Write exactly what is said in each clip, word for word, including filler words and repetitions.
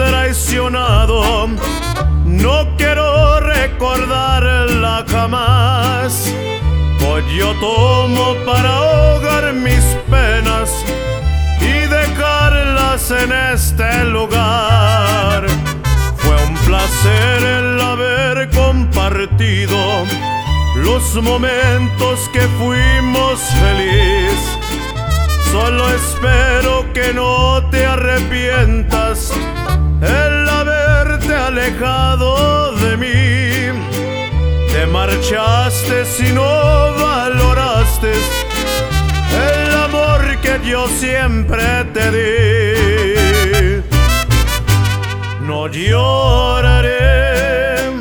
traicionado, no quiero recordarla jamás. Hoy yo tomo para ahogar mis penas y dejarlas en este lugar. Fue un placer el haber compartido los momentos que fuimos felices. Solo espero que no te arrepientas el haberte alejado de mí. Te marchaste si no valoraste el amor que yo siempre te di. No lloraré,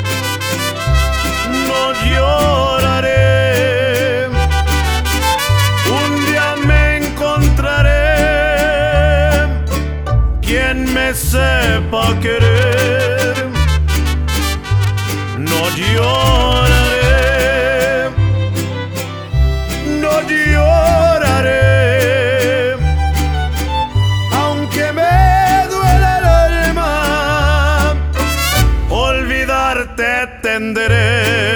no lloraré. Un día me encontraré quien me sepa querer. No lloraré, no lloraré, aunque me duela el alma, olvidarte tenderé.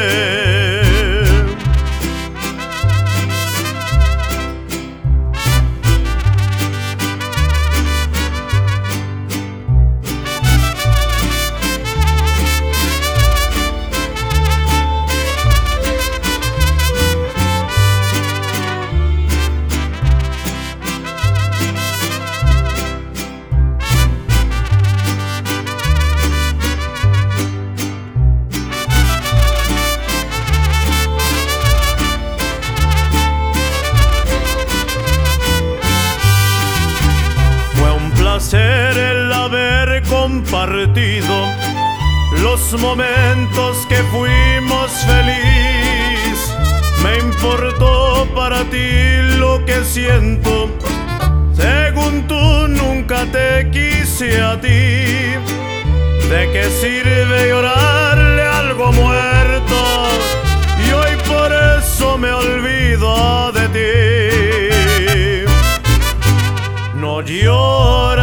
El haber compartido los momentos que fuimos felices. Me importó para ti lo que siento, según tú nunca te quise a ti. ¿De qué sirve llorarle algo muerto? Y hoy por eso me olvido de ti. No llores,